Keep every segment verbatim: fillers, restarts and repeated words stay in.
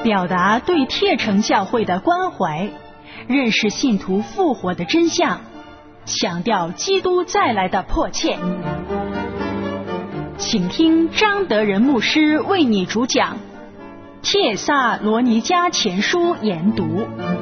表达对帖城教会的关怀，认识信徒复活的真相，强调基督再来的迫切。请听张德仁牧师为你主讲《帖撒罗尼迦前书》研读。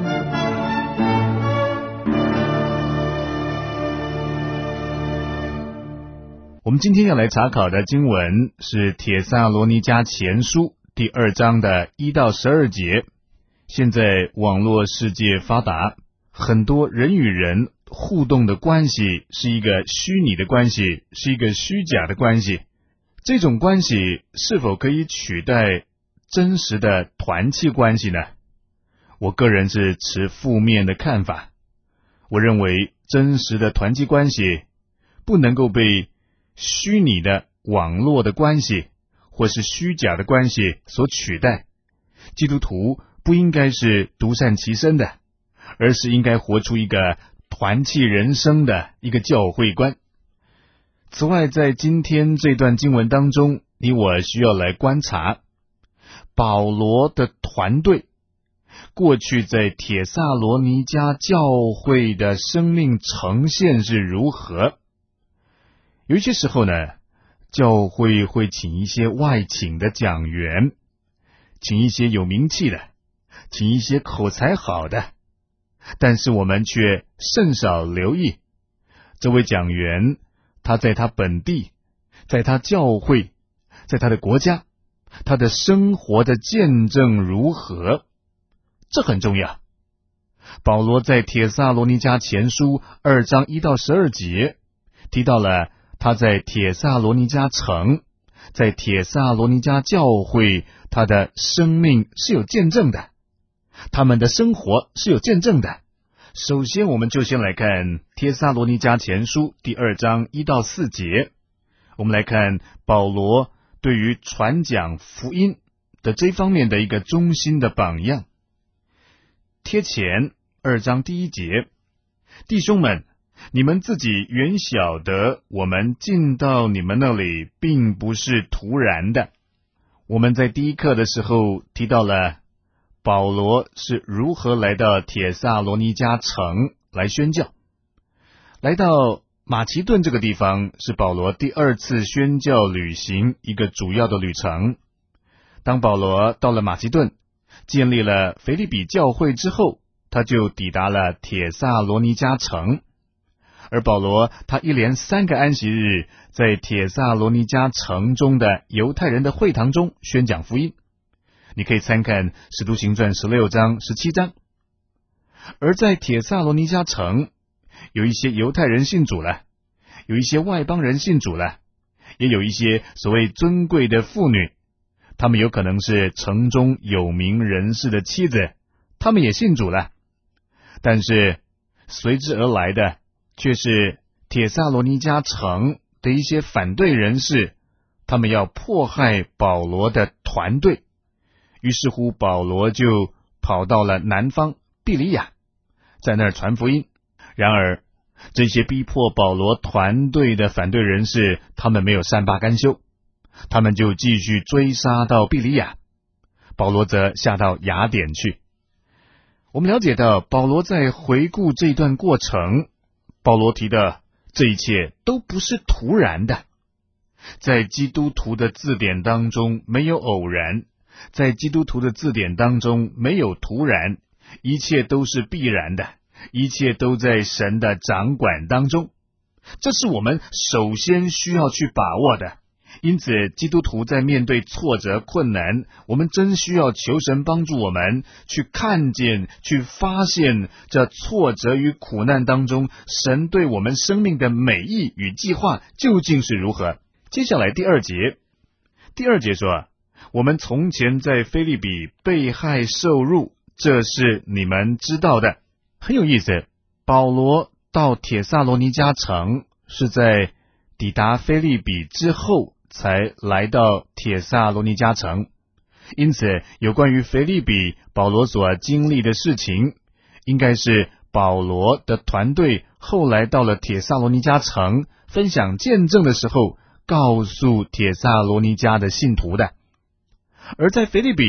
我们今天要来查考的经文是《帖撒罗尼迦前书》第二章的一到十二节。现在网络世界发达，很多人与人互动的关系是一个虚拟的关系，是一个虚假的关系。这种关系是否可以取代真实的团契关系呢？我个人是持负面的看法。我认为真实的团契关系不能够被虚拟的网络的关系或是虚假的关系所取代。基督徒不应该是独善其身的，而是应该活出一个团契人生的一个教会观。此外，在今天这段经文当中，你我需要来观察保罗的团队过去在帖撒罗尼迦教会的生命呈现是如何。有一些时候呢，教会会请一些外请的讲员，请一些有名气的，请一些口才好的，但是我们却甚少留意这位讲员他在他本地，在他教会，在他的国家，他的生活的见证如何，这很重要。保罗在帖撒罗尼迦前书二章一到十二节提到了他在帖撒罗尼迦城，在帖撒罗尼迦教会，他的生命是有见证的，他们的生活是有见证的。首先我们就先来看帖撒罗尼迦前书第二章一到四节，我们来看保罗对于传讲福音的这方面的一个中心的榜样。帖前二章第一节，弟兄们，你们自己原晓得，我们进到你们那里并不是突然的。我们在第一课的时候提到了保罗是如何来到帖撒罗尼迦城来宣教。来到马其顿这个地方是保罗第二次宣教旅行一个主要的旅程。当保罗到了马其顿，建立了腓立比教会之后，他就抵达了帖撒罗尼迦城。而保罗他一连三个安息日在帖撒罗尼迦城中的犹太人的会堂中宣讲福音。你可以参看使徒行传十六章十七章。而在帖撒罗尼迦城，有一些犹太人信主了，有一些外邦人信主了，也有一些所谓尊贵的妇女，他们有可能是城中有名人士的妻子，他们也信主了。但是随之而来的却是帖撒罗尼迦城的一些反对人士，他们要迫害保罗的团队。于是乎保罗就跑到了南方庇哩亚，在那儿传福音。然而这些逼迫保罗团队的反对人士，他们没有善罢甘休，他们就继续追杀到庇哩亚，保罗则下到雅典去。我们了解到保罗在回顾这段过程，保罗提的这一切都不是突然的。在基督徒的字典当中没有偶然，在基督徒的字典当中没有突然，一切都是必然的，一切都在神的掌管当中。这是我们首先需要去把握的。因此基督徒在面对挫折困难，我们真需要求神帮助我们去看见，去发现这挫折与苦难当中神对我们生命的美意与计划究竟是如何。接下来第二节，第二节说，我们从前在腓立比被害受辱，这是你们知道的。很有意思，保罗到帖撒罗尼迦城是在抵达腓立比之后才来到帖撒罗尼迦城，因此有关于腓立比保罗所经历的事情，应该是保罗的团队后来到了帖撒罗尼迦城分享见证的时候告诉帖撒罗尼迦的信徒的。而在腓立比，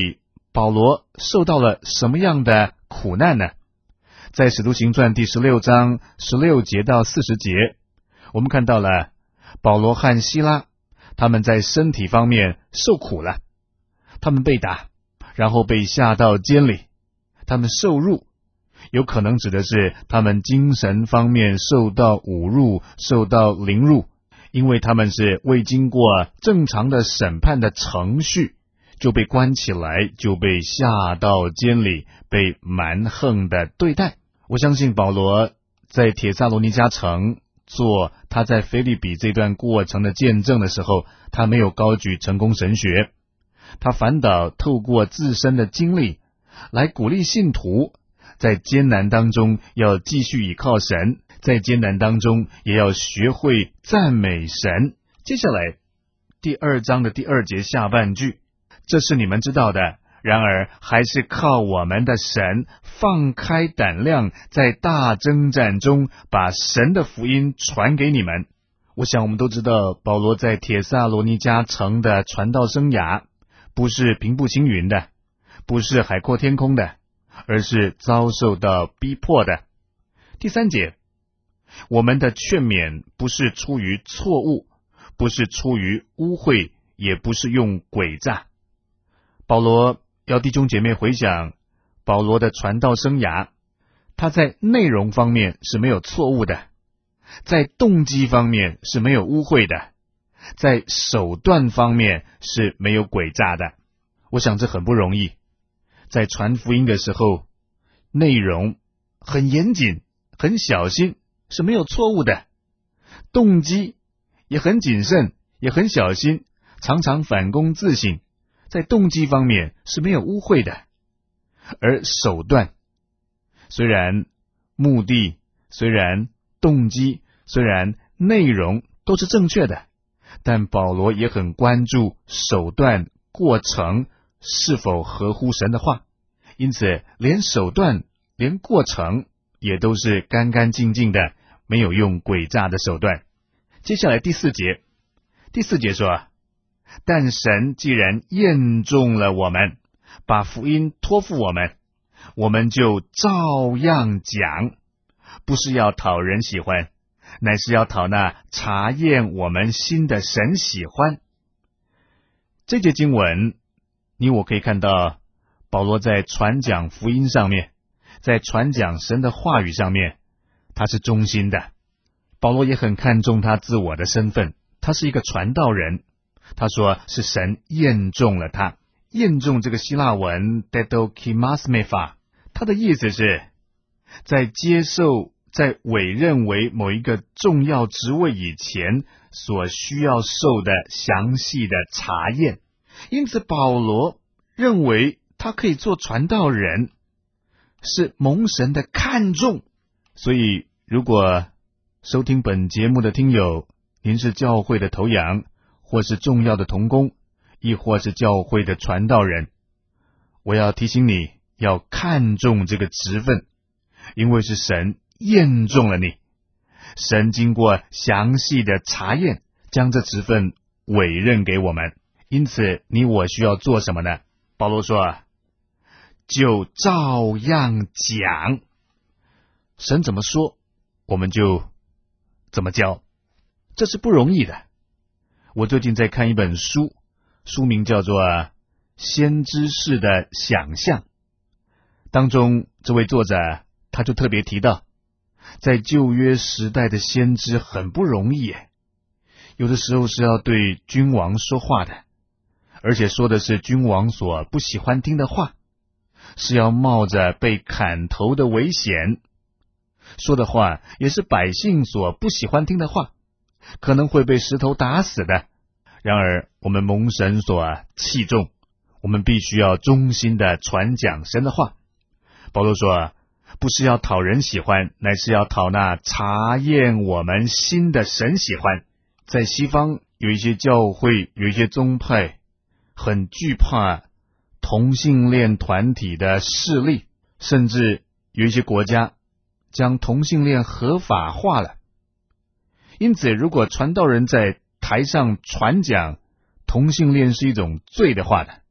保罗受到了什么样的苦难呢？在使徒行传第十六章十六节到四十节，我们看到了保罗和希拉他们在身体方面受苦了，他们被打，然后被下到监里，他们受辱，有可能指的是他们精神方面受到侮辱，受到凌辱，因为他们是未经过正常的审判的程序就被关起来，就被下到监里，被蛮横的对待。我相信保罗在帖撒罗尼迦城做他在腓立比这段过程的见证的时候，他没有高举成功神学，他反倒透过自身的经历来鼓励信徒，在艰难当中要继续倚靠神，在艰难当中也要学会赞美神。接下来第二章的第二节下半句，这是你们知道的，然而还是靠我们的神放开胆量，在大征战中把神的福音传给你们。我想我们都知道，保罗在帖撒罗尼迦城的传道生涯不是平步青云的，不是海阔天空的，而是遭受到逼迫的。第三节，我们的劝勉不是出于错误，不是出于污秽，也不是用诡诈。保罗要弟兄姐妹回想保罗的传道生涯，他在内容方面是没有错误的，在动机方面是没有污秽的，在手段方面是没有诡诈的。我想这很不容易，在传福音的时候，内容很严谨，很小心，是没有错误的，动机也很谨慎，也很小心，常常反躬自省，在动机方面是没有污秽的。而手段，虽然目的，虽然动机，虽然内容都是正确的，但保罗也很关注手段过程是否合乎神的话，因此连手段连过程也都是干干净净的，没有用诡诈的手段。接下来第四节，第四节说，但神既然验中了我们，把福音托付我们，我们就照样讲，不是要讨人喜欢，乃是要讨那查验我们心的神喜欢。这节经文你我可以看到保罗在传讲福音上面，在传讲神的话语上面，他是忠心的。保罗也很看重他自我的身份，他是一个传道人。他说是神验中了他。验中这个希腊文 dedokimasmepha， 他的意思是在接受在委任为某一个重要职位以前所需要受的详细的查验。因此保罗认为他可以做传道人，是蒙神的看重。所以如果收听本节目的听友，您是教会的头羊，或是重要的同工，亦或是教会的传道人，我要提醒你要看重这个职分，因为是神验中了你，神经过详细的查验，将这职分委任给我们。因此你我需要做什么呢？保罗说，就照样讲，神怎么说我们就怎么教，这是不容易的。我最近在看一本书，书名叫做《先知式的想象》，当中这位作者他就特别提到，在旧约时代的先知很不容易耶，有的时候是要对君王说话的，而且说的是君王所不喜欢听的话，是要冒着被砍头的危险，说的话也是百姓所不喜欢听的话，可能会被石头打死的。然而我们蒙神所器重，我们必须要忠心的传讲神的话。保罗说，不是要讨人喜欢，乃是要讨那查验我们心的神喜欢。在西方有一些教会，有一些宗派很惧怕同性恋团体的势力，甚至有一些国家将同性恋合法化了。因此如果传道人在台上传讲同性恋是一种罪的话呢，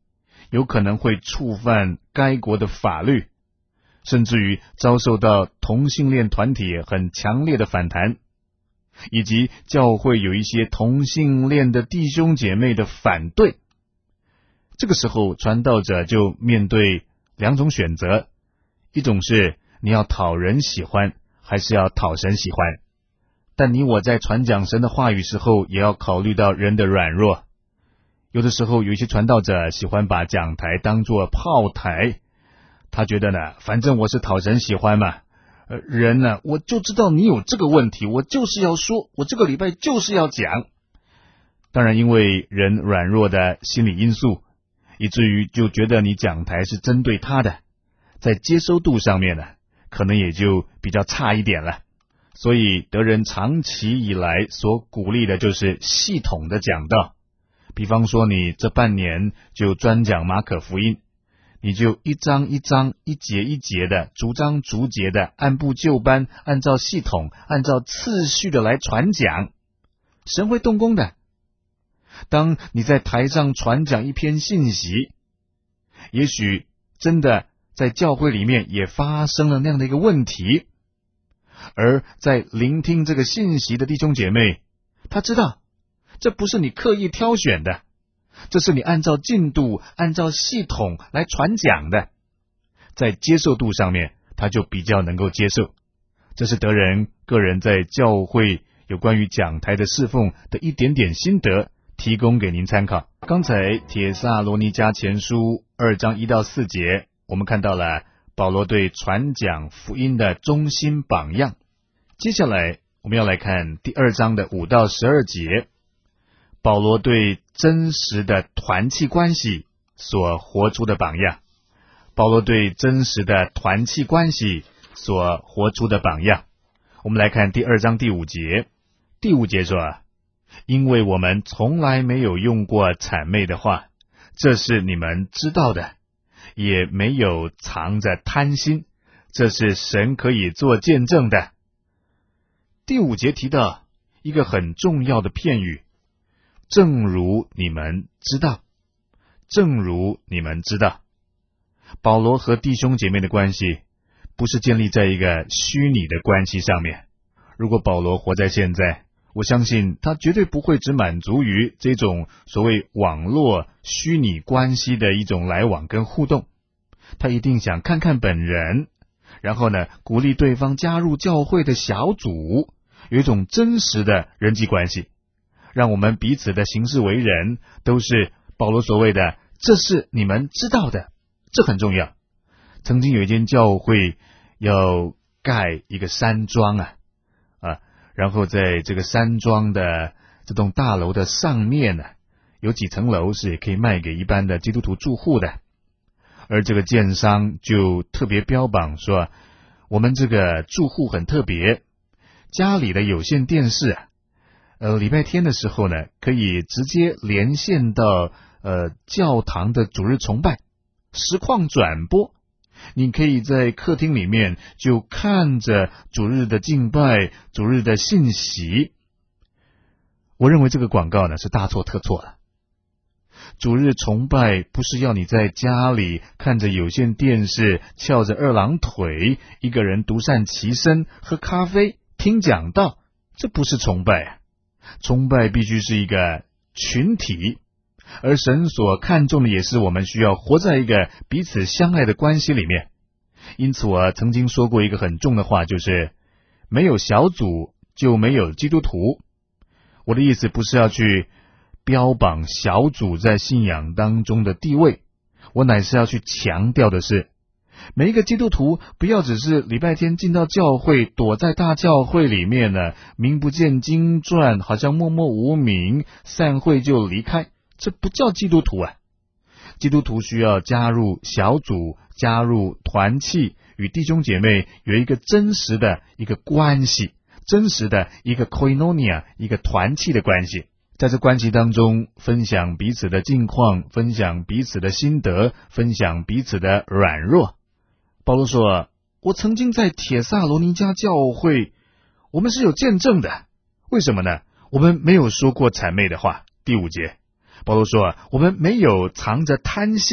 有可能会触犯该国的法律，甚至于遭受到同性恋团体很强烈的反弹，以及教会有一些同性恋的弟兄姐妹的反对。这个时候传道者就面对两种选择，一种是你要讨人喜欢，还是要讨神喜欢。但你我在传讲神的话语时候，也要考虑到人的软弱。有的时候有一些传道者喜欢把讲台当作炮台，他觉得呢，反正我是讨神喜欢嘛，呃，人呢，我就知道你有这个问题，我就是要说，我这个礼拜就是要讲。当然因为人软弱的心理因素，以至于就觉得你讲台是针对他的，在接收度上面呢，可能也就比较差一点了。所以德人长期以来所鼓励的就是系统的讲道，比方说你这半年就专讲马可福音，你就一章一章一节一节的逐章逐节的按部就班，按照系统按照次序的来传讲，神会动工的。当你在台上传讲一篇信息，也许真的在教会里面也发生了那样的一个问题，而在聆听这个信息的弟兄姐妹，他知道这不是你刻意挑选的，这是你按照进度按照系统来传讲的，在接受度上面他就比较能够接受。这是德人个人在教会有关于讲台的侍奉的一点点心得，提供给您参考。刚才帖撒罗尼迦前书二章一到四节，我们看到了保罗对传讲福音的中心榜样。接下来我们要来看第二章的五到十二节，保罗对真实的团契关系所活出的榜样。保罗对真实的团契关系所活出的榜样。我们来看第二章第五节。第五节说，因为我们从来没有用过谄媚的话，这是你们知道的，也没有藏着贪心，这是神可以做见证的。第五节提到一个很重要的片语，正如你们知道，正如你们知道。保罗和弟兄姐妹的关系不是建立在一个虚拟的关系上面。如果保罗活在现在，我相信他绝对不会只满足于这种所谓网络虚拟关系的一种来往跟互动，他一定想看看本人，然后呢，鼓励对方加入教会的小组，有一种真实的人际关系，让我们彼此的行事为人都是保罗所谓的这是你们知道的，这很重要。曾经有一间教会要盖一个山庄啊啊，然后在这个山庄的这栋大楼的上面呢，有几层楼是也可以卖给一般的基督徒住户的。而这个建商就特别标榜说，我们这个住户很特别，家里的有线电视啊，呃，礼拜天的时候呢，可以直接连线到呃教堂的主日崇拜，实况转播。你可以在客厅里面就看着主日的敬拜，主日的信息。我认为这个广告呢是大错特错了。主日崇拜不是要你在家里看着有线电视，翘着二郎腿，一个人独善其身，喝咖啡，听讲道，这不是崇拜啊。崇拜必须是一个群体，而神所看重的也是我们需要活在一个彼此相爱的关系里面。因此我曾经说过一个很重的话，就是没有小组就没有基督徒。我的意思不是要去标榜小组在信仰当中的地位，我乃是要去强调的是，每一个基督徒不要只是礼拜天进到教会，躲在大教会里面呢，名不见经传，好像默默无名，散会就离开，这不叫基督徒啊。基督徒需要加入小组，加入团契，与弟兄姐妹有一个真实的一个关系，真实的一个 koinonia， 一个团契的关系。在这关系当中，分享彼此的近况，分享彼此的心得，分享彼此的软弱。保罗说，我曾经在帖撒罗尼迦教会，我们是有见证的。为什么呢？我们没有说过谄媚的话。第五节，保罗说，我们没有藏着贪心，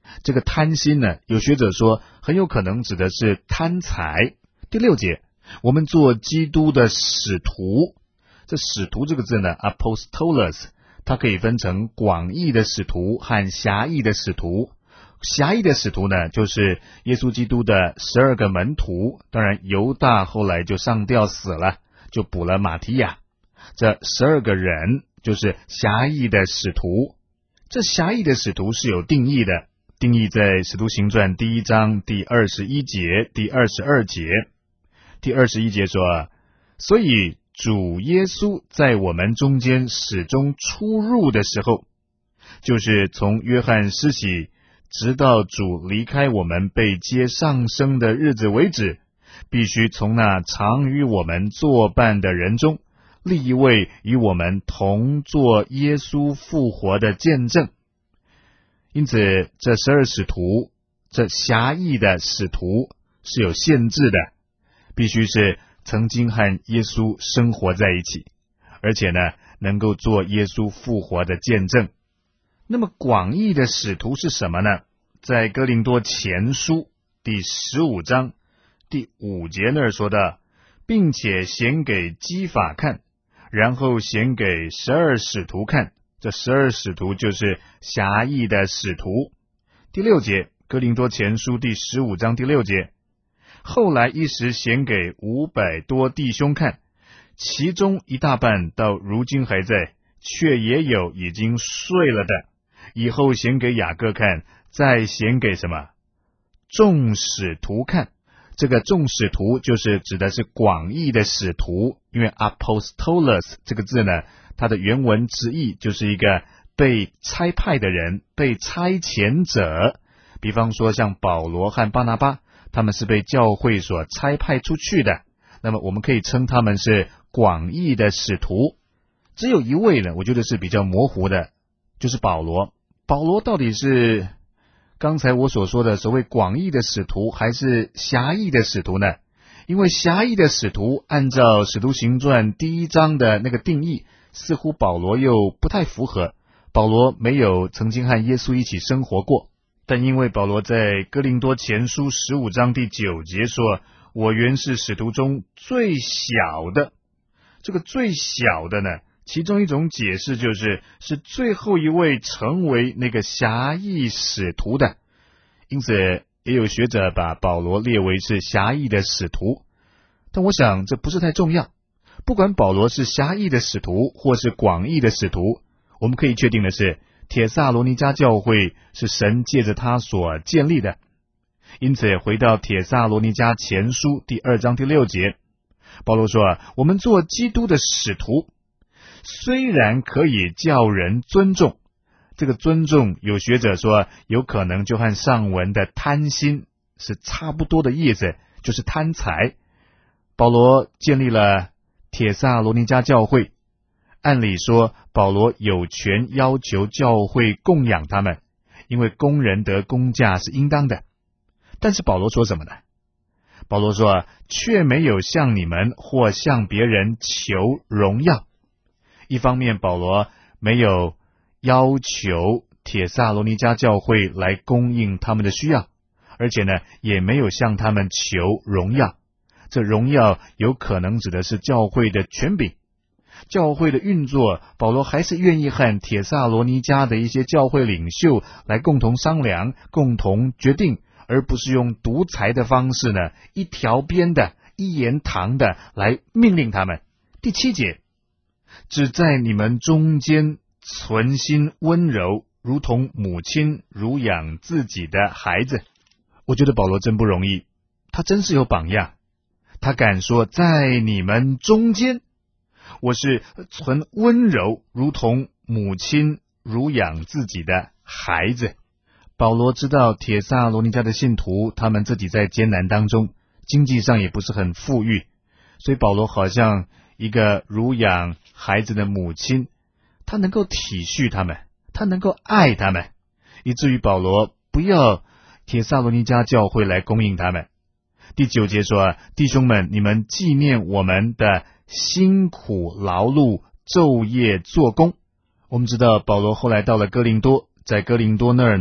这个贪心呢，有学者说很有可能指的是贪财。第六节，我们做基督的使徒，这使徒这个字呢 apostolos， 它可以分成广义的使徒和狭义的使徒。狭义的使徒呢，就是耶稣基督的十二个门徒，当然犹大后来就上吊死了，就补了马提亚，这十二个人就是狭义的使徒。这狭义的使徒是有定义的，定义在使徒行传第一章第二十一节、第二十二节。第二十一节说，所以主耶稣在我们中间始终出入的时候，就是从约翰施洗直到主离开我们被接上升的日子为止，必须从那常与我们作伴的人中立一位与我们同作耶稣复活的见证。因此这十二使徒，这狭义的使徒是有限制的，必须是曾经和耶稣生活在一起，而且呢能够做耶稣复活的见证。那么广义的使徒是什么呢？在哥林多前书第十五章第五节那儿说的，并且显给基法看，然后显给十二使徒看，这十二使徒就是狭义的使徒。第六节，哥林多前书第十五章第六节，后来一时显给五百多弟兄看，其中一大半到如今还在，却也有已经睡了的。以后显给雅各看，再显给什么？众使徒看。这个众使徒就是指的是广义的使徒，因为 apostolos 这个字呢，它的原文直译就是一个被差派的人，被差遣者。比方说像保罗和巴拿巴，他们是被教会所差派出去的，那么我们可以称他们是广义的使徒。只有一位呢，我觉得是比较模糊的，就是保罗。保罗到底是刚才我所说的所谓广义的使徒还是狭义的使徒呢？因为狭义的使徒按照使徒行传第一章的那个定义，似乎保罗又不太符合。保罗没有曾经和耶稣一起生活过，但因为保罗在哥林多前书十五章第九节说，我原是使徒中最小的，这个最小的呢，其中一种解释就是是最后一位成为那个狭义使徒的，因此也有学者把保罗列为是狭义的使徒。但我想这不是太重要，不管保罗是狭义的使徒或是广义的使徒，我们可以确定的是，帖撒罗尼迦教会是神借着他所建立的。因此回到帖撒罗尼迦前书第二章第六节，保罗说，我们做基督的使徒，虽然可以叫人尊重，这个尊重有学者说有可能就和上文的贪心是差不多的意思，就是贪财。保罗建立了帖撒罗尼迦教会，按理说保罗有权要求教会供养他们，因为工人得工价是应当的。但是保罗说什么呢？保罗说，却没有向你们或向别人求荣耀。一方面保罗没有要求帖撒罗尼迦教会来供应他们的需要，而且呢也没有向他们求荣耀。这荣耀有可能指的是教会的权柄，教会的运作，保罗还是愿意和帖撒罗尼迦的一些教会领袖来共同商量，共同决定，而不是用独裁的方式呢，一条边的一言堂的来命令他们。第七节，只在你们中间存心温柔，如同母亲乳养自己的孩子。我觉得保罗真不容易，他真是有榜样，他敢说在你们中间，我是存温柔，如同母亲乳养自己的孩子。保罗知道帖撒罗尼迦的信徒，他们自己在艰难当中，经济上也不是很富裕，所以保罗好像一个乳养孩子的母亲，他能够体恤他们，他能够爱他们，以至于保罗不要帖撒罗尼迦教会来供应他们。第九节说，弟兄们，你们纪念我们的辛苦劳碌，昼夜做工。我们知道保罗后来到了哥林多，在哥林多那儿呢，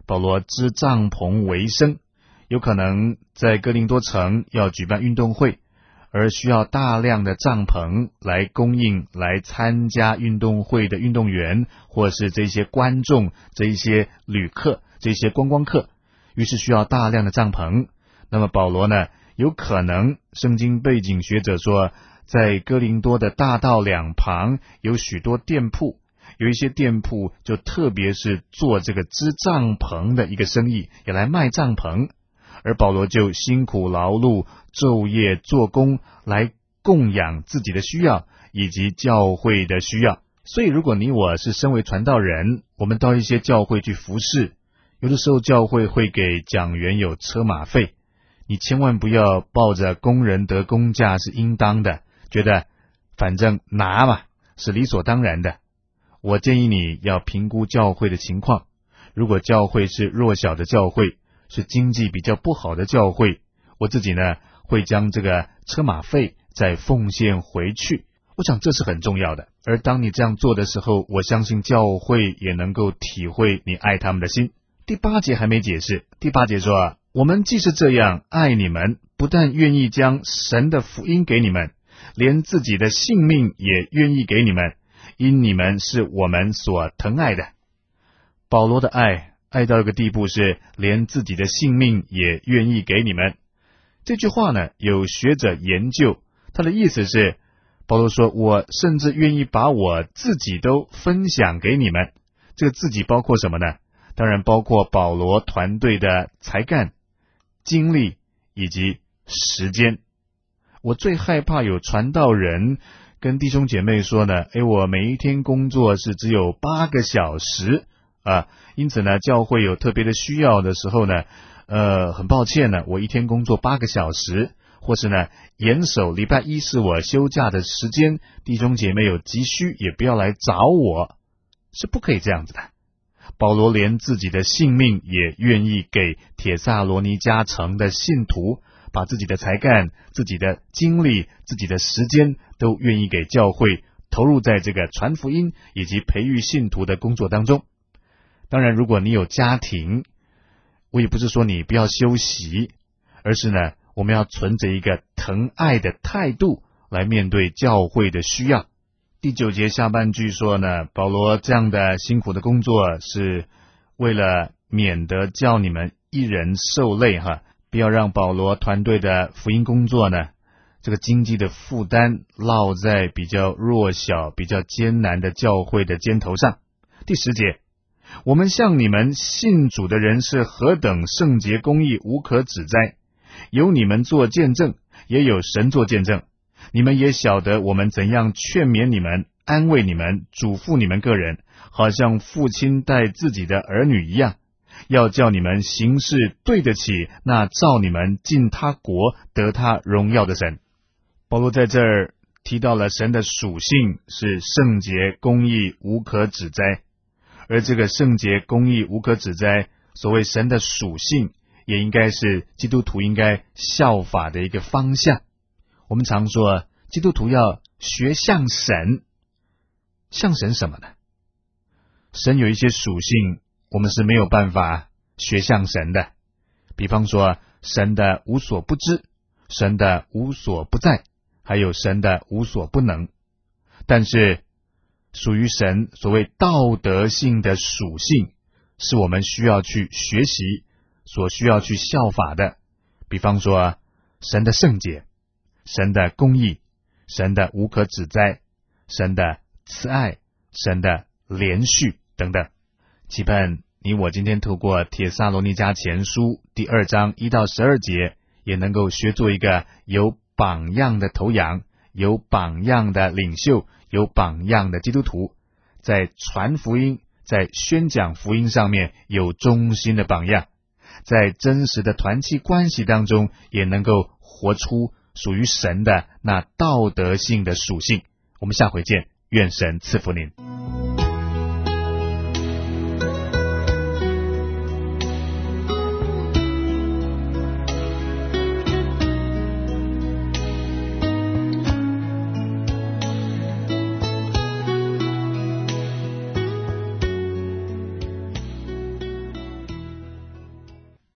保罗织帐篷为生，有可能在哥林多城要举办运动会，而需要大量的帐篷来供应来参加运动会的运动员，或是这些观众、这一些旅客、这些观光客，于是需要大量的帐篷。那么保罗呢，有可能圣经背景学者说，在哥林多的大道两旁有许多店铺，有一些店铺就特别是做这个织帐篷的一个生意，也来卖帐篷，而保罗就辛苦劳碌，昼夜做工，来供养自己的需要以及教会的需要。所以如果你我是身为传道人，我们到一些教会去服侍，有的时候教会会给讲员有车马费，你千万不要抱着工人得工价是应当的，觉得反正拿嘛是理所当然的。我建议你要评估教会的情况，如果教会是弱小的教会，是经济比较不好的教会，我自己呢会将这个车马费再奉献回去，我想这是很重要的。而当你这样做的时候，我相信教会也能够体会你爱他们的心。第八节还没解释，第八节说，我们既是这样爱你们，不但愿意将神的福音给你们，连自己的性命也愿意给你们，因你们是我们所疼爱的。保罗的爱爱到一个地步，是连自己的性命也愿意给你们。这句话呢，有学者研究，他的意思是，保罗说，我甚至愿意把我自己都分享给你们。这个自己包括什么呢？当然包括保罗团队的才干、精力以及时间。我最害怕有传道人跟弟兄姐妹说呢，诶，我每一天工作是只有八个小时啊，因此呢，教会有特别的需要的时候呢，呃，很抱歉呢，我一天工作八个小时，或是呢，严守礼拜一是我休假的时间，弟兄姐妹有急需也不要来找我，是不可以这样子的。保罗连自己的性命也愿意给帖撒罗尼迦城的信徒，把自己的才干、自己的精力、自己的时间都愿意给教会，投入在这个传福音以及培育信徒的工作当中。当然如果你有家庭，我也不是说你不要休息，而是呢，我们要存着一个疼爱的态度来面对教会的需要。第九节下半句说呢，保罗这样的辛苦的工作是为了免得叫你们一人受累哈，不要让保罗团队的福音工作呢，这个经济的负担落在比较弱小、比较艰难的教会的肩头上。第十节，我们向你们信主的人是何等圣洁公义，无可指摘，有你们做见证，也有神做见证。你们也晓得我们怎样劝勉你们、安慰你们、嘱咐你们个人，好像父亲待自己的儿女一样，要叫你们行事对得起那召你们进他国得他荣耀的神。保罗在这儿提到了神的属性是圣洁、公义、无可指摘，而这个圣洁、公义、无可指摘，所谓神的属性，也应该是基督徒应该效法的一个方向。我们常说基督徒要学像神，像神什么呢？神有一些属性我们是没有办法学像神的，比方说神的无所不知，神的无所不在，还有神的无所不能。但是属于神所谓道德性的属性，是我们需要去学习，所需要去效法的。比方说神的圣洁，神的公义，神的无可指摘，神的慈爱，神的连续等等。期盼你我今天透过帖撒罗尼迦前书第二章一到十二节，也能够学做一个有榜样的头羊，有榜样的领袖，有榜样的基督徒，在传福音、在宣讲福音上面有忠心的榜样，在真实的团契关系当中也能够活出属于神的那道德性的属性。我们下回见，愿神赐福您。